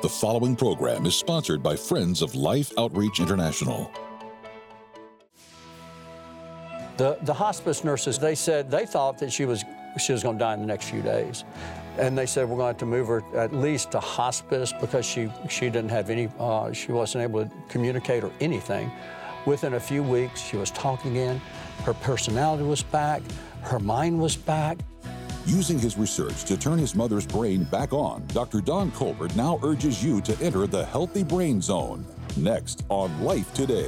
The following program is sponsored by Friends of Life Outreach International. The hospice nurses, they said they thought that she was going to die in the next few days. And they said we're going to have to move her at least to hospice because she didn't have any, she wasn't able to communicate or anything. Within a few weeks, she was talking again. Her personality was back. Her mind was back. Using his research to turn his mother's brain back on, Dr. Don Colbert now urges you to enter the healthy brain zone. Next on Life Today.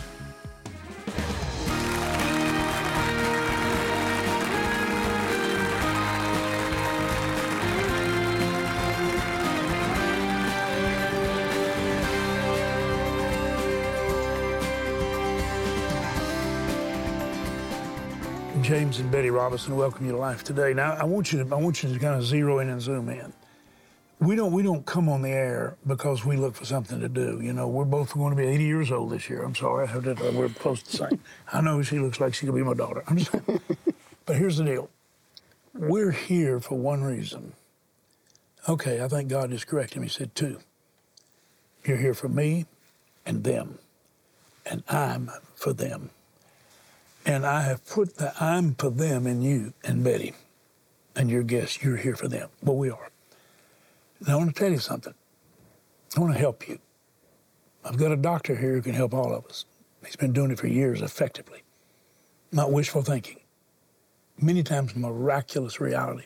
James and Betty Robinson welcome you to Life Today. Now, I want you to kind of zero in and zoom in. We don't come on the air because we look for something to do. You know, we're both going to be 80 years old this year. I'm sorry, we're close to the same. I know she looks like she could be my daughter. I'm just saying. But here's the deal. We're here for one reason. Okay, I think God is correcting me. He said two. You're here for me and them, and I'm for them. And I have put the I'm for them in you and Betty and your guests. You're here for them. Well, we are. And I want to tell you something. I want to help you. I've got a doctor here who can help all of us. He's been doing it for years effectively. Not wishful thinking. Many times miraculous reality.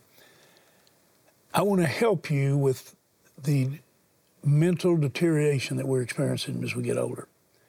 I want to help you with the mental deterioration that we're experiencing as we get older.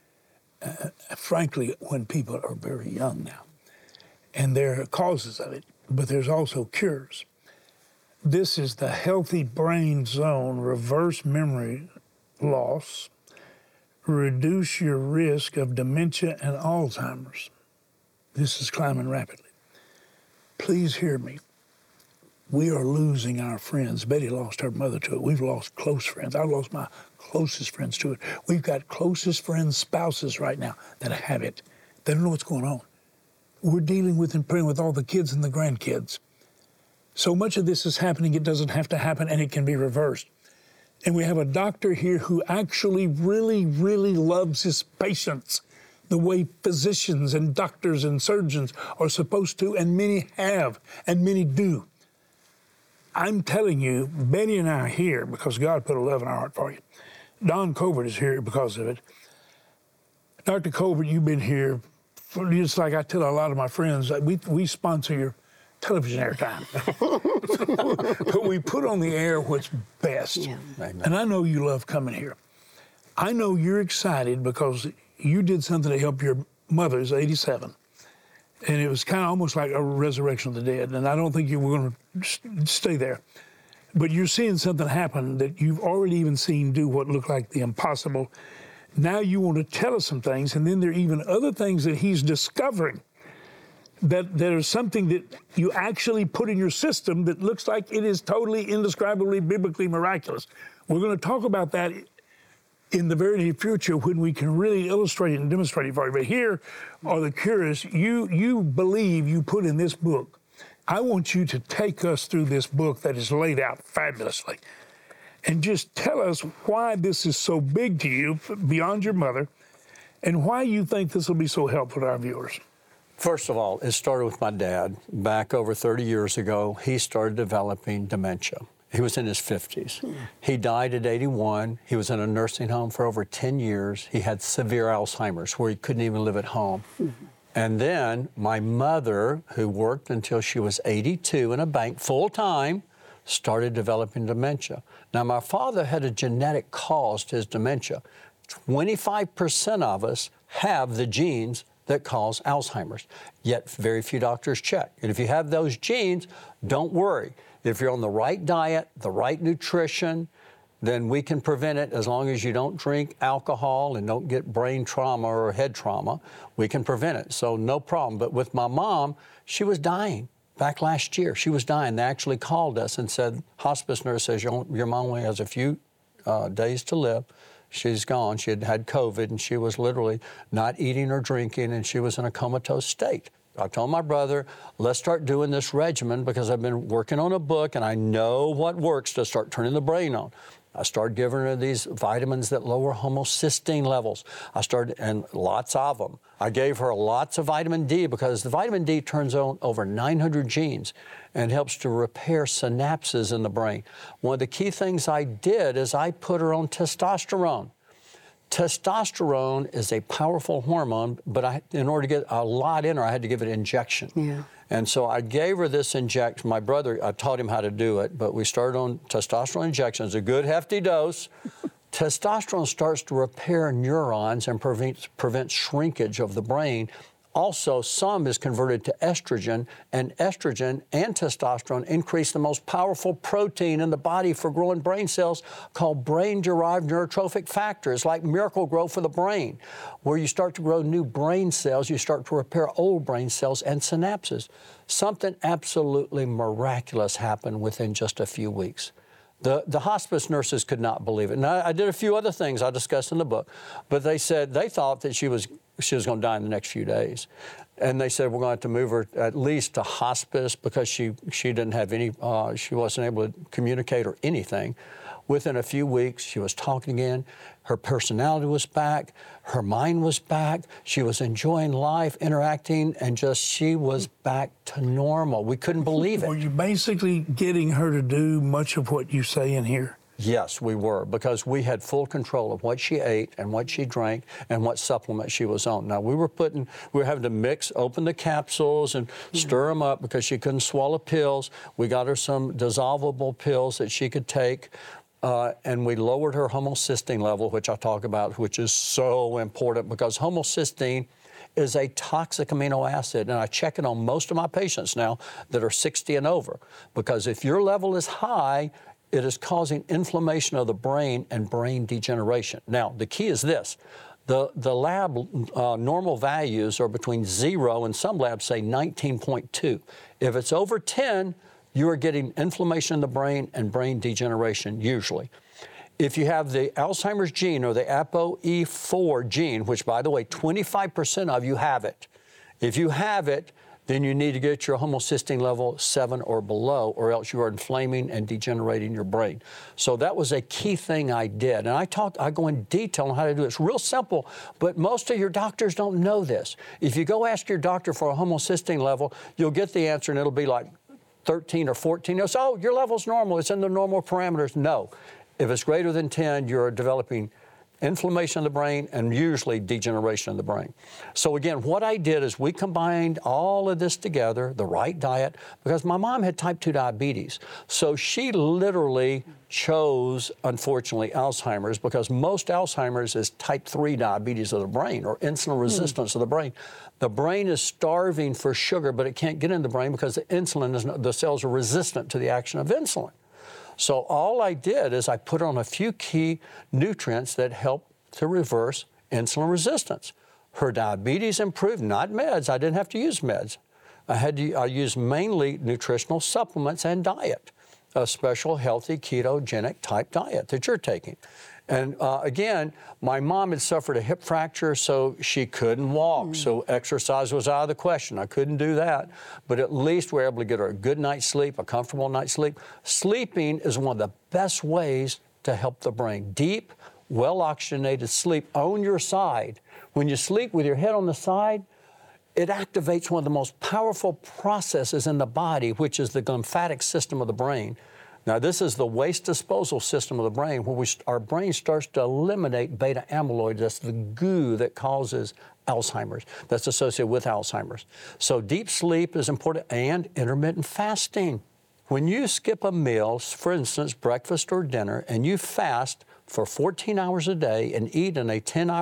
Frankly, when people are very young now. And there are causes of it, but there's also cures. This is the Healthy Brain Zone, reverse memory loss, reduce your risk of dementia and Alzheimer's. This is climbing rapidly. Please hear me. We are losing our friends. Betty lost her mother to it. We've lost close friends. I've lost my closest friends to it. We've got closest friends' spouses right now that have it. They don't know what's going on. We're dealing with and praying with all the kids and the grandkids. So much of this is happening, it doesn't have to happen, and it can be reversed. And we have a doctor here who actually really, really loves his patients the way physicians and doctors and surgeons are supposed to, and many have, and many do. I'm telling you, Betty and I are here because God put a love in our heart for you. Don Colbert is here because of it. Dr. Colbert, you've been here, just like I tell a lot of my friends, we sponsor your television airtime. But we put on the air what's best. Yeah. And I know you love coming here. I know you're excited because you did something to help your mother, who's 87. And it was kind of almost like a resurrection of the dead. And I don't think you were going to stay there. But you're seeing something happen that you've already even seen do what looked like the impossible. Now you want to tell us some things, and then there are even other things that he's discovering that there's something that you actually put in your system that looks like it is totally indescribably, biblically miraculous. We're going to talk about that in the very near future when we can really illustrate it and demonstrate it for you. But here are the cures you believe you put in this book. I want you to take us through this book that is laid out fabulously and just tell us why this is so big to you beyond your mother and why you think this will be so helpful to our viewers. First of all, it started with my dad. Back over 30 years ago, he started developing dementia. He was in his 50s. He died at 81. He was in a nursing home for over 10 years. He had severe Alzheimer's where he couldn't even live at home. And then my mother, who worked until she was 82 in a bank full-time, started developing dementia. Now, my father had a genetic cause to his dementia. 25% of us have the genes that cause Alzheimer's, yet very few doctors check. And if you have those genes, don't worry. If you're on the right diet, the right nutrition, then we can prevent it as long as you don't drink alcohol and don't get brain trauma or head trauma. We can prevent it, so no problem. But with my mom, she was dying. Back last year, she was dying. They actually called us and said, hospice nurse says your mom only has a few days to live. She's gone. She had had COVID, and she was literally not eating or drinking, and she was in a comatose state. I told my brother, let's start doing this regimen because I've been working on a book, and I know what works to start turning the brain on. I started giving her these vitamins that lower homocysteine levels. And lots of them. I gave her lots of vitamin D because the vitamin D turns on over 900 genes and helps to repair synapses in the brain. One of the key things I did is I put her on testosterone. Testosterone is a powerful hormone, but in order to get a lot in her, I had to give it injection. Yeah. And so I gave her this injection. My brother, I taught him how to do it, but we started on testosterone injections, a good hefty dose. Testosterone starts to repair neurons and prevents shrinkage of the brain. Also, some is converted to estrogen, and estrogen and testosterone increase the most powerful protein in the body for growing brain cells called brain-derived neurotrophic factors, like Miracle-Gro for the brain, where you start to grow new brain cells, you start to repair old brain cells and synapses. Something absolutely miraculous happened within just a few weeks. The hospice nurses could not believe it. Now, I did a few other things I discussed in the book, but they said they thought that she was going to die in the next few days. And they said, we're going to have to move her at least to hospice because she didn't have any, she wasn't able to communicate or anything. Within a few weeks, she was talking again. Her personality was back. Her mind was back. She was enjoying life, interacting, and she was back to normal. We couldn't believe it. Were you basically getting her to do much of what you say in here? Yes, we were, because we had full control of what she ate and what she drank and what supplement she was on. Now, we were having to open the capsules and stir them up because she couldn't swallow pills. We got her some dissolvable pills that she could take. And we lowered her homocysteine level, which I talk about, which is so important because homocysteine is a toxic amino acid. And I check it on most of my patients now that are 60 and over, because if your level is high, it is causing inflammation of the brain and brain degeneration. Now, the key is this. The lab normal values are between 0 and some labs say 19.2. If it's over 10, you are getting inflammation in the brain and brain degeneration, usually. If you have the Alzheimer's gene or the ApoE4 gene, which, by the way, 25% of you have it. If you have it, then you need to get your homocysteine level 7 or below, or else you are inflaming and degenerating your brain. So that was a key thing I did. And I go in detail on how to do it. It's real simple, but most of your doctors don't know this. If you go ask your doctor for a homocysteine level, you'll get the answer, and it'll be like 13 or 14. You'll say, oh, your level's normal. It's in the normal parameters. No. If it's greater than 10, you're developing inflammation in the brain and usually degeneration in the brain. So again, what I did is we combined all of this together, the right diet, because my mom had type 2 diabetes. So she literally chose, unfortunately, Alzheimer's, because most Alzheimer's is type 3 diabetes of the brain or insulin resistance of the brain. The brain is starving for sugar, but it can't get in the brain because the cells are resistant to the action of insulin. So all I did is I put on a few key nutrients that help to reverse insulin resistance. Her diabetes improved, not meds. I didn't have to use meds. I used mainly nutritional supplements and diet, a special healthy ketogenic type diet that you're taking. And again, my mom had suffered a hip fracture, so she couldn't walk. So exercise was out of the question. I couldn't do that. But at least we were able to get her a good night's sleep, a comfortable night's sleep. Sleeping is one of the best ways to help the brain. Deep, well-oxygenated sleep on your side. When you sleep with your head on the side, it activates one of the most powerful processes in the body, which is the lymphatic system of the brain. Now, this is the waste disposal system of the brain, where our brain starts to eliminate beta amyloid. That's the goo that causes Alzheimer's, that's associated with Alzheimer's. So deep sleep is important, and intermittent fasting. When you skip a meal, for instance, breakfast or dinner, and you fast for 14 hours a day and eat in a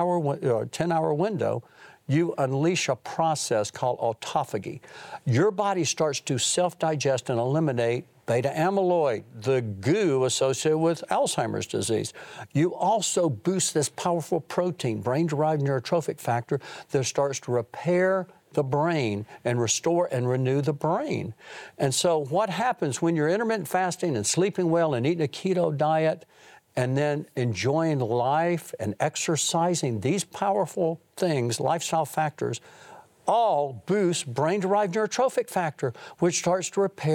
10-hour window, you unleash a process called autophagy. Your body starts to self-digest and eliminate beta amyloid, the goo associated with Alzheimer's disease. You also boost this powerful protein, brain-derived neurotrophic factor, that starts to repair the brain and restore and renew the brain. And so what happens when you're intermittent fasting and sleeping well and eating a keto diet and then enjoying life and exercising, these powerful things, lifestyle factors, all boost brain-derived neurotrophic factor, which starts to repair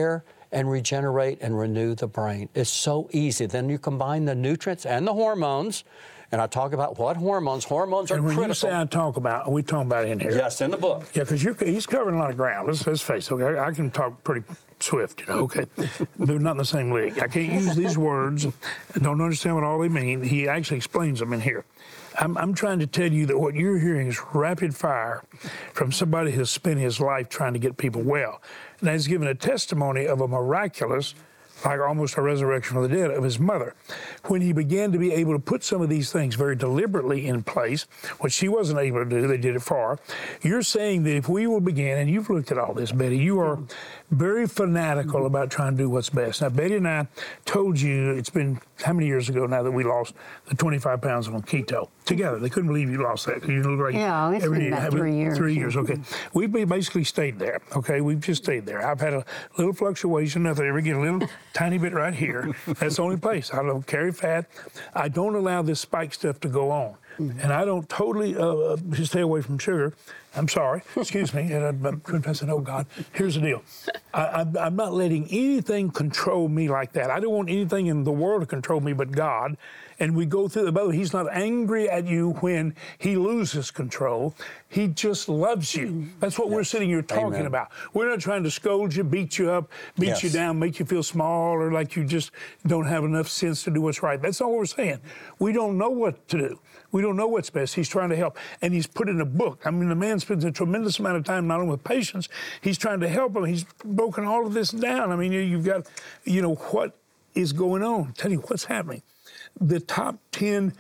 and regenerate and renew the brain. It's so easy. Then you combine the nutrients and the hormones, and I talk about what hormones. Hormones are and when critical. you say I talk about, we talk about it in here. Yes, in the book. Yeah, because he's covering a lot of ground. Let's face it. Okay, I can talk pretty swift, okay? They're not in the same league. I can't use these words and don't understand what all they mean. He actually explains them in here. I'm trying to tell you that what you're hearing is rapid fire from somebody who's spent his life trying to get people well. And has given a testimony of a miraculous, like almost a resurrection from the dead, of his mother. When he began to be able to put some of these things very deliberately in place, which she wasn't able to do, they did it for her. You're saying that if we will begin, and you've looked at all this, Betty, you are very fanatical about trying to do what's best. Now, Betty and I told you, it's been how many years ago now that we lost the 25 pounds on keto together. They couldn't believe you lost that. You look like yeah, it's been about 3 years. 3 years, okay. We've basically stayed there, okay? We've just stayed there. I've had a little fluctuation. If I ever get a little tiny bit right here, that's the only place. I don't carry fat. I don't allow this spike stuff to go on. And I don't totally stay away from sugar. I'm sorry, excuse me. And I said, oh, God, here's the deal. I'm not letting anything control me like that. I don't want anything in the world to control me but God. And we go through the boat. He's not angry at you when he loses control. He just loves you. That's what we're sitting here talking about. We're not trying to scold you, beat you up, beat you down, make you feel small or like you just don't have enough sense to do what's right. That's not what we're saying. We don't know what to do. We don't know what's best. He's trying to help. And he's put in a book. I mean, the man spends a tremendous amount of time not only with patients, he's trying to help them. He's broken all of this down. I mean, you've got, what is going on. Tell you what's happening. The top 10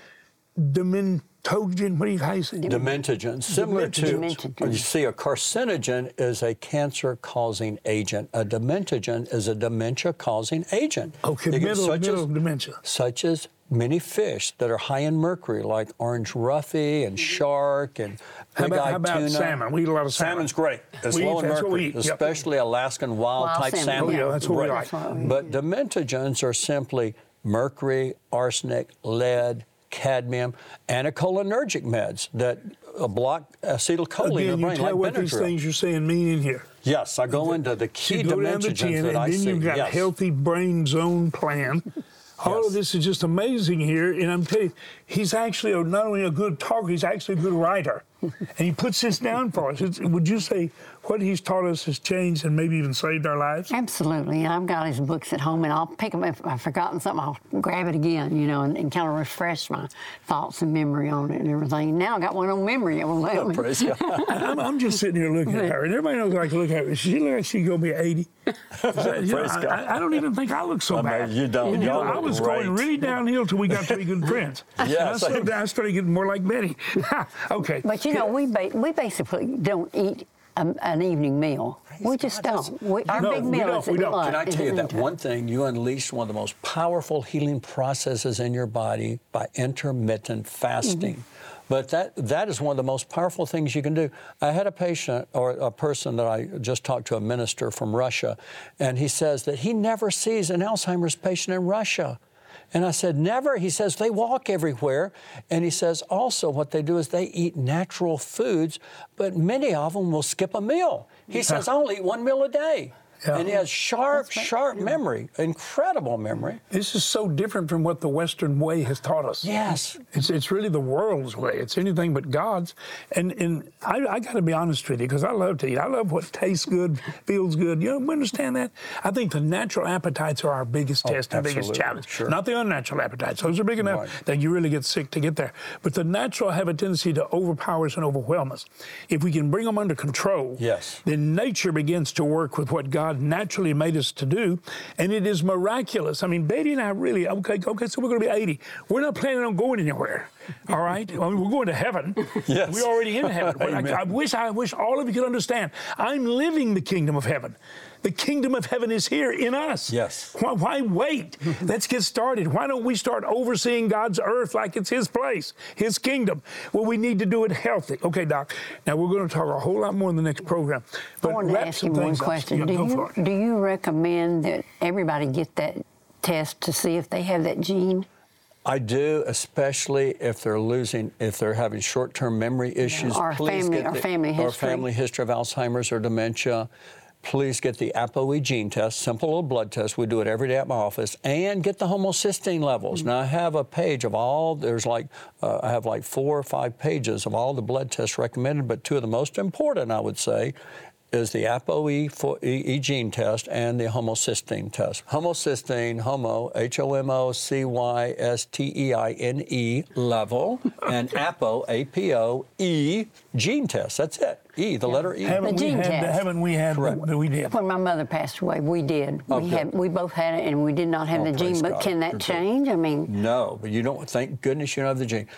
dementogen, how do you say? Dementogens. Similar to, you see, a carcinogen is a cancer-causing agent. A dementogen is a dementia-causing agent. Okay, middle dementia. Such as many fish that are high in mercury, like orange roughy and shark and big-eyed how about tuna. Salmon? We eat a lot of salmon. Salmon's great. It's low in mercury, especially Alaskan wild-type salmon. Oh, yeah, that's what we like. But dementogens are simply mercury, arsenic, lead, cadmium, anticholinergic meds that block acetylcholine in the brain, you tell like what Benadryl. These things you're saying mean in here. Yes, I go into the key dementogens that I see. And then you've got a healthy brain zone plan. All of this is just amazing here, and I'm telling you, he's actually not only a good talker, he's actually a good writer. And he puts this down for us. Would you say what he's taught us has changed and maybe even saved our lives? Absolutely. I've got his books at home, and I'll pick them if I've forgotten something. I'll grab it again, and kind of refresh my thoughts and memory on it and everything. Now I got one on memory. Praise God. I'm just sitting here looking at her, and everybody knows I can look at her. She looks like she's going to be 80. I don't even think I look so bad. You don't. I was going really downhill till we got to be good friends. Yes. I started getting more like Betty. Okay. But we basically don't eat an evening meal. We just don't. Our big meal is at lunch. Can I tell you that one thing? You unleashed one of the most powerful healing processes in your body by intermittent fasting. But that is one of the most powerful things you can do. I had a patient or a person that I just talked to, a minister from Russia, and he says that he never sees an Alzheimer's patient in Russia. And I said, never. He says, they walk everywhere. And he says, also what they do is they eat natural foods, but many of them will skip a meal. He says, I'll eat one meal a day. Yeah. And he has sharp memory, incredible memory. This is so different from what the Western way has taught us. Yes. It's really the world's way. It's anything but God's. And I got to be honest with you, because I love to eat. I love what tastes good, feels good. You understand that? I think the natural appetites are our biggest test and biggest challenge. Sure. Not the unnatural appetites. Those are big enough that you really get sick to get there. But the natural have a tendency to overpower us and overwhelm us. If we can bring them under control, then nature begins to work with what God naturally made us to do, and it is miraculous. I mean, Betty and I really, okay, so we're going to be 80. We're not planning on going anywhere, all right? I mean, we're going to heaven. Yes. We're already in heaven. But I wish all of you could understand, I'm living the kingdom of heaven. The kingdom of heaven is here in us. Yes. Why wait? Let's get started. Why don't we start overseeing God's earth like it's His place, His kingdom? Well, we need to do it healthy. Okay, Doc. Now, we're going to talk a whole lot more in the next program. But I want to ask you one question. Do you recommend that everybody get that test to see if they have that gene? I do, especially if they're having short-term memory issues. Or family history. Or family history of Alzheimer's or dementia. please get the ApoE gene test, simple little blood test. We do it every day at my office, and get the homocysteine levels. Now, I have a page of all, I have like 4 or 5 pages of all the blood tests recommended, but 2 of the most important, I would say, is the ApoE gene test and the homocysteine test. Homocysteine, HOMOCYSTEINE level, and APOE gene test. That's it. E, the letter E. Haven't we had Correct. we did? When my mother passed away, we did. We both had it, and we did not have the gene. But can that change? I mean, no. But you don't. Thank goodness you don't have the gene.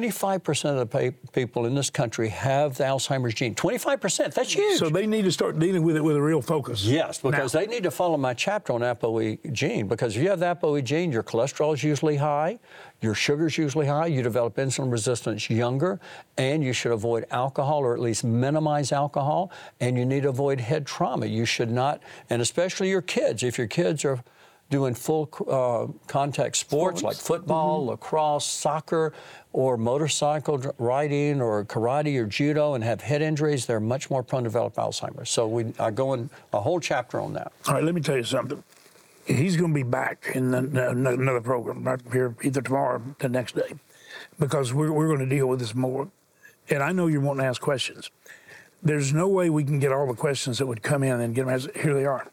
25% of the people in this country have the Alzheimer's gene. 25%. That's huge. So they need to start dealing with it with a real focus. Yes, because they need to follow my chapter on ApoE gene. Because if you have the ApoE gene, your cholesterol is usually high, your sugar's usually high, you develop insulin resistance younger, and you should avoid alcohol, or at least minimize alcohol, and you need to avoid head trauma. You should not, and especially your kids. If your kids are doing full contact sports like football, lacrosse, soccer, or motorcycle riding, or karate or judo, and have head injuries, they're much more prone to develop Alzheimer's. So I go in a whole chapter on that. All right, let me tell you something. He's going to be back in another program right here, either tomorrow or the next day, because we're going to deal with this more. And I know you're wanting to ask questions. There's no way we can get all the questions that would come in and get them as here they are.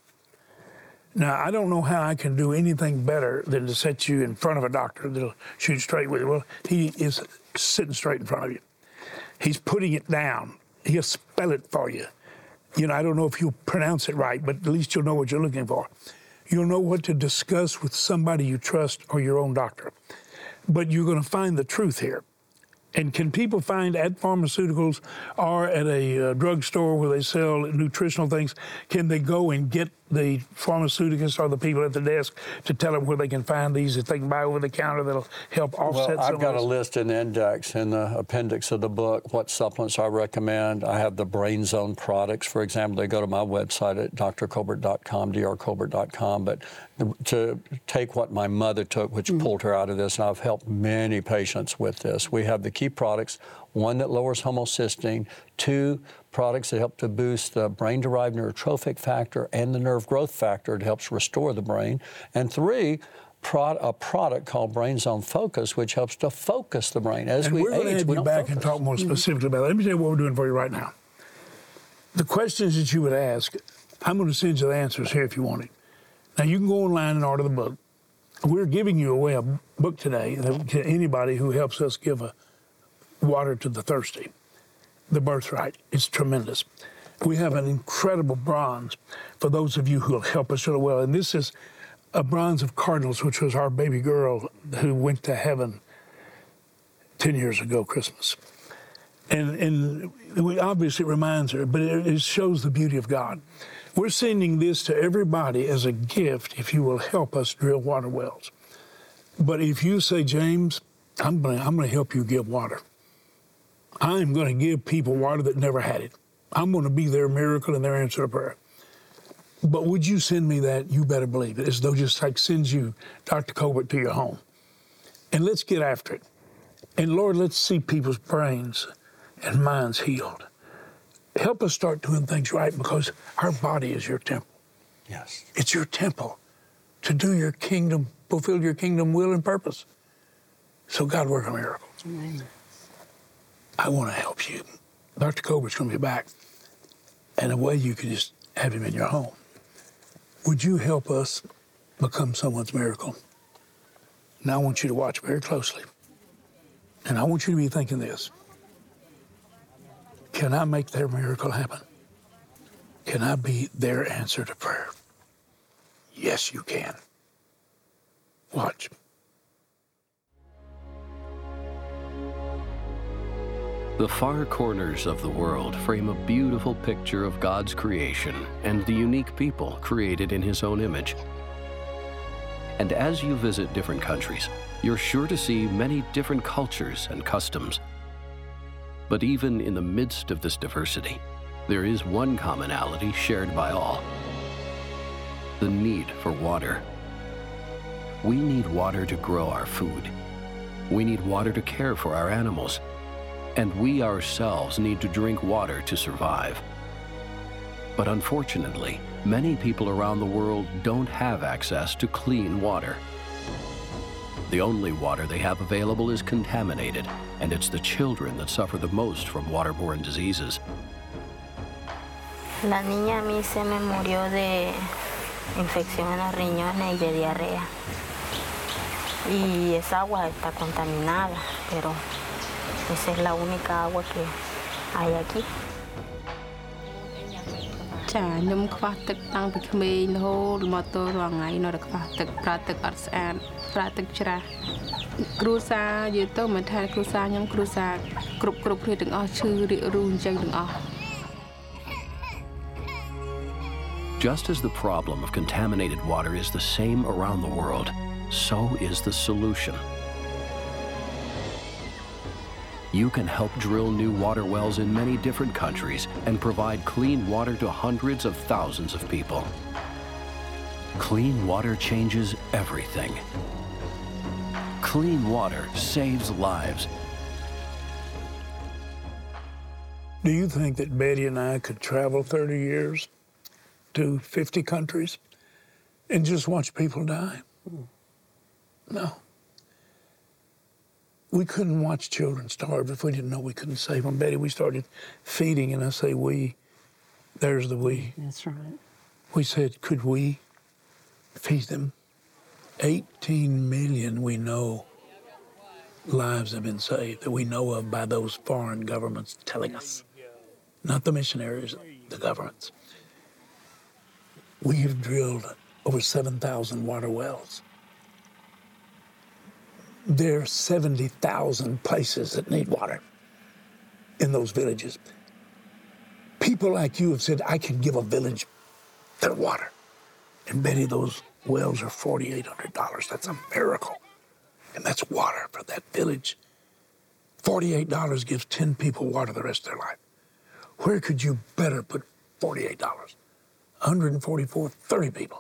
Now, I don't know how I can do anything better than to set you in front of a doctor that'll shoot straight with you. Well, he is sitting straight in front of you. He's putting it down. He'll spell it for you. You know, I don't know if you'll pronounce it right, but at least you'll know what you're looking for. You'll know what to discuss with somebody you trust or your own doctor. But you're going to find the truth here. And can people find at pharmaceuticals or at a drugstore where they sell nutritional things, can they go and get the pharmaceuticals or the people at the desk to tell them where they can find these, if they can buy over the counter that'll help offset some I've got a list in the index, in the appendix of the book, what supplements I recommend. I have the Brain Zone products, for example. They go to my website at drcolbert.com, drcolbert.com. But to take what my mother took, which pulled her out of this, and I've helped many patients with this. We have the key products, 1 that lowers homocysteine, 2 products that help to boost the brain-derived neurotrophic factor and the nerve growth factor. It helps restore the brain. And 3, a product called Brain Zone Focus, which helps to focus the brain. As we age, we don't focus. We're going to have you back and talk more specifically about that. Let me tell you what we're doing for you right now. The questions that you would ask, I'm going to send you the answers here if you want it. Now, you can go online and order the book. We're giving you away a book today to anybody who helps us give water to the thirsty. The Birthright. It's tremendous. We have an incredible bronze for those of you who will help us really well. And this is a bronze of Cardinals, which was our baby girl who went to heaven 10 years ago, Christmas. And we obviously it reminds her, but it shows the beauty of God. We're sending this to everybody as a gift if you will help us drill water wells. But if you say, James, I'm going to help you give water. I'm going to give people water that never had it. I'm going to be their miracle and their answer to prayer. But would you send me that? You better believe it. As though just like sends you Dr. Colbert to your home. And let's get after it. And Lord, let's see people's brains and minds healed. Help us start doing things right, because our body is your temple. Yes. It's your temple to do your kingdom, fulfill your kingdom will and purpose. So God, work a miracle. Amen. I want to help you. Dr. Colbert's going to be back. And a way you can just have him in your home. Would you help us become someone's miracle? Now I want you to watch very closely. And I want you to be thinking this. Can I make their miracle happen? Can I be their answer to prayer? Yes, you can. Watch. The far corners of the world frame a beautiful picture of God's creation and the unique people created in His own image. And as you visit different countries, you're sure to see many different cultures and customs. But even in the midst of this diversity, there is one commonality shared by all: the need for water. We need water to grow our food. We need water to care for our animals. And we ourselves need to drink water to survive. But unfortunately, many people around the world don't have access to clean water. The only water they have available is contaminated, and it's the children that suffer the most from waterborne diseases. La niña a mí se me murió de infección en los riñones y de diarrea. Y esa agua está contaminada, pero esa es la única agua que hay aquí. ចាខ្ញុំខ្វះទឹកតាំងពីក្មេងរហូតមកទល់រាល់ថ្ងៃនៅតែខ្វះទឹកប្រើទឹកអត់ស្អាតប្រើទឹកច្រាស់គ្រួសារនិយាយទៅមិនថាគ្រួសារខ្ញុំគ្រួសារគ្រប់គ្នាទាំងអស់ឈឺរាករូសអញ្ចឹងទាំងអស់ Just as the problem of contaminated water is the same around the world, so is the solution. You can help drill new water wells in many different countries and provide clean water to hundreds of thousands of people. Clean water changes everything. Clean water saves lives. Do you think that Betty and I could travel 30 years to 50 countries and just watch people die? No. We couldn't watch children starve if we didn't know we couldn't save them. Betty, we started feeding, and I say we, there's the we. That's right. We said, could we feed them? 18 million we know lives have been saved that we know of by those foreign governments telling us. Not the missionaries, the governments. We have drilled over 7,000 water wells. There are 70,000 places that need water in those villages. People like you have said, I can give a village their water. And Betty, those wells are $4,800. That's a miracle. And that's water for that village. $48 gives 10 people water the rest of their life. Where could you better put $48? 144, 30 people.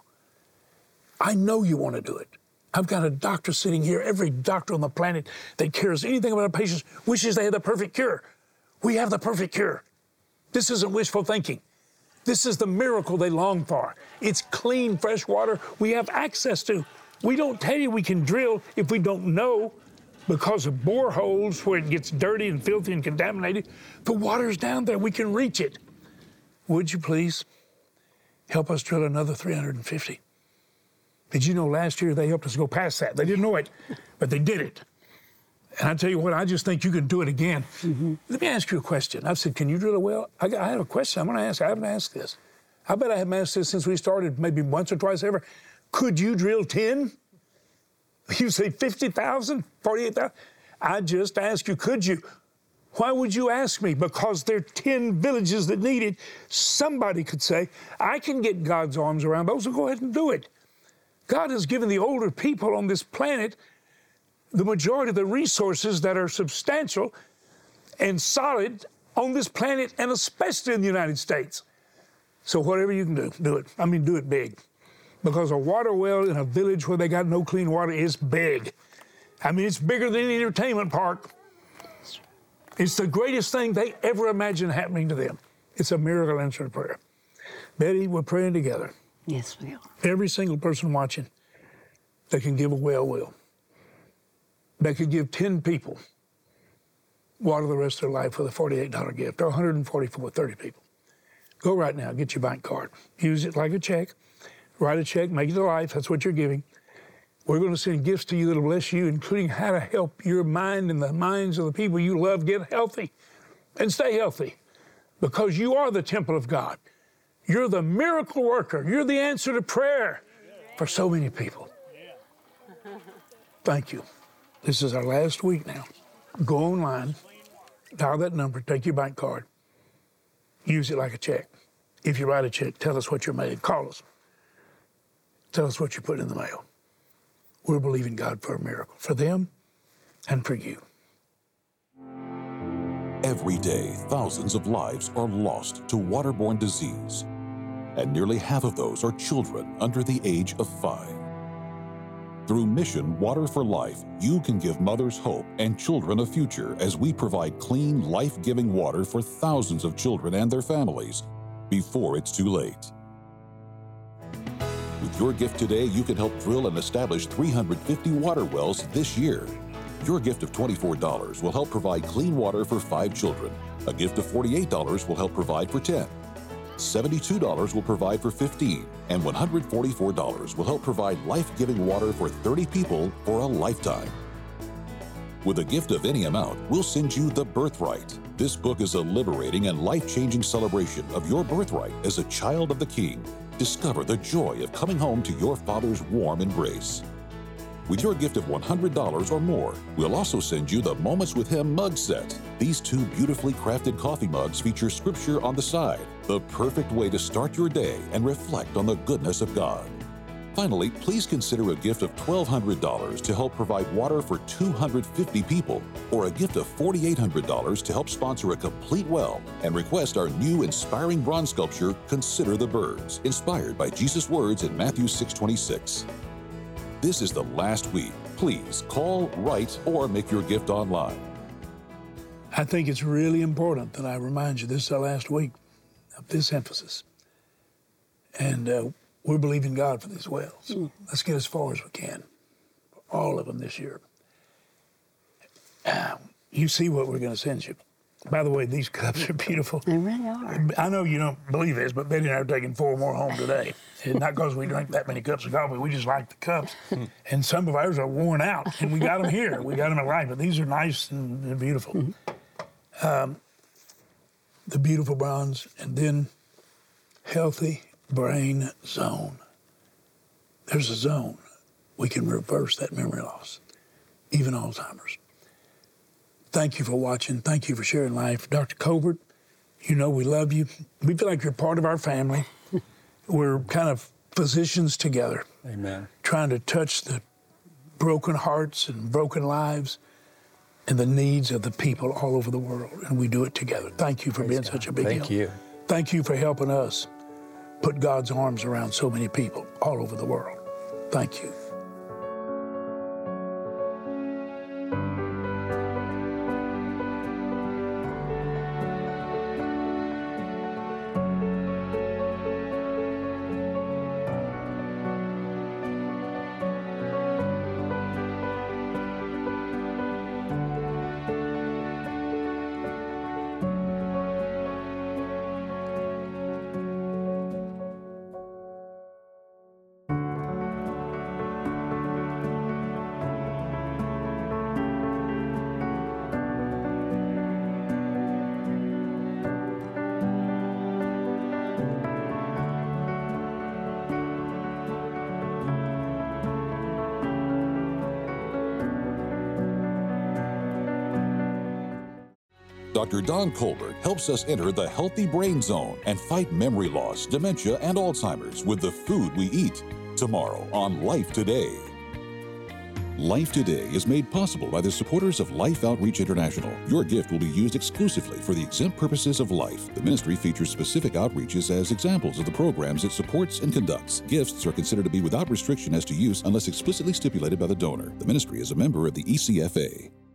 I know you want to do it. I've got a doctor sitting here. Every doctor on the planet that cares anything about a patient wishes they had the perfect cure. We have the perfect cure. This isn't wishful thinking. This is the miracle they long for. It's clean, fresh water we have access to. We don't tell you we can drill if we don't know, because of boreholes where it gets dirty and filthy and contaminated. The water's down there. We can reach it. Would you please help us drill another 350? Did you know last year they helped us go past that? They didn't know it, but they did it. And I tell you what, I just think you can do it again. Mm-hmm. Let me ask you a question. I've said, can you drill a well? I have a question I'm going to ask. I haven't asked this. I bet I haven't asked this since we started, maybe once or twice ever. Could you drill 10? You say 50,000, 48,000? I just ask you, could you? Why would you ask me? Because there are 10 villages that need it. Somebody could say, I can get God's arms around those, so go ahead and do it. God has given the older people on this planet the majority of the resources that are substantial and solid on this planet, and especially in the United States. So whatever you can do it. I mean, do it big. Because a water well in a village where they got no clean water is big. I mean, it's bigger than any entertainment park. It's the greatest thing they ever imagined happening to them. It's a miracle answered prayer. Betty, we're praying together. Yes, we are. Every single person watching that can give a well will. That could give 10 people water the rest of their life with a $48 gift, or 144, 30 people. Go right now, get your bank card. Use it like a check. Write a check, make it a life. That's what you're giving. We're going to send gifts to you that will bless you, including how to help your mind and the minds of the people you love get healthy and stay healthy, because you are the temple of God. You're the miracle worker. You're the answer to prayer for so many people. Thank you. This is our last week now. Go online, dial that number, take your bank card, use it like a check. If you write a check, tell us what you're made. Call us. Tell us what you put in the mail. We're believing God for a miracle, for them and for you. Every day, thousands of lives are lost to waterborne disease, and nearly half of those are children under the age of 5. Through Mission Water for Life, you can give mothers hope and children a future as we provide clean, life-giving water for thousands of children and their families. before it's too late. With your gift today, you can help drill and establish 350 water wells this year. Your gift of $24 will help provide clean water for 5 children. A gift of $48 will help provide for 10. $72 will provide for 15, and $144 will help provide life-giving water for 30 people for a lifetime. With a gift of any amount, we'll send you The Birthright. This book is a liberating and life-changing celebration of your birthright as a child of the King. Discover the joy of coming home to your Father's warm embrace. With your gift of $100 or more, we'll also send you the Moments with Him mug set. These 2 beautifully crafted coffee mugs feature scripture on the side, the perfect way to start your day and reflect on the goodness of God. Finally, please consider a gift of $1,200 to help provide water for 250 people, or a gift of $4,800 to help sponsor a complete well, and request our new inspiring bronze sculpture, Consider the Birds, inspired by Jesus' words in Matthew 6:26. This is the last week. Please call, write, or make your gift online. I think it's really important that I remind you this is the last week of this emphasis. And we're believing God for these wells. Let's get as far as we can, all of them this year. You see what we're going to send you. By the way, these cups are beautiful. They really are. I know you don't believe this, but Betty and I are taking 4 more home today. And not because we drink that many cups of coffee, we just like the cups. And some of ours are worn out, and we got them here. We got them at Life, but these are nice and beautiful. The beautiful bronze, and then Healthy Brain Zone. There's a zone. We can reverse that memory loss, even Alzheimer's. Thank you for watching. Thank you for sharing life. Dr. Colbert, you know we love you. We feel like you're part of our family. We're kind of physicians together. Amen. Trying to touch the broken hearts and broken lives and the needs of the people all over the world. And we do it together. Thank you for being such a big help. Thank you. Thank you for helping us put God's arms around so many people all over the world. Thank you. Dr. Don Colbert helps us enter the healthy brain zone and fight memory loss, dementia, and Alzheimer's with the food we eat. Tomorrow on Life Today. Life Today is made possible by the supporters of Life Outreach International. Your gift will be used exclusively for the exempt purposes of life. The ministry features specific outreaches as examples of the programs it supports and conducts. Gifts are considered to be without restriction as to use unless explicitly stipulated by the donor. The ministry is a member of the ECFA.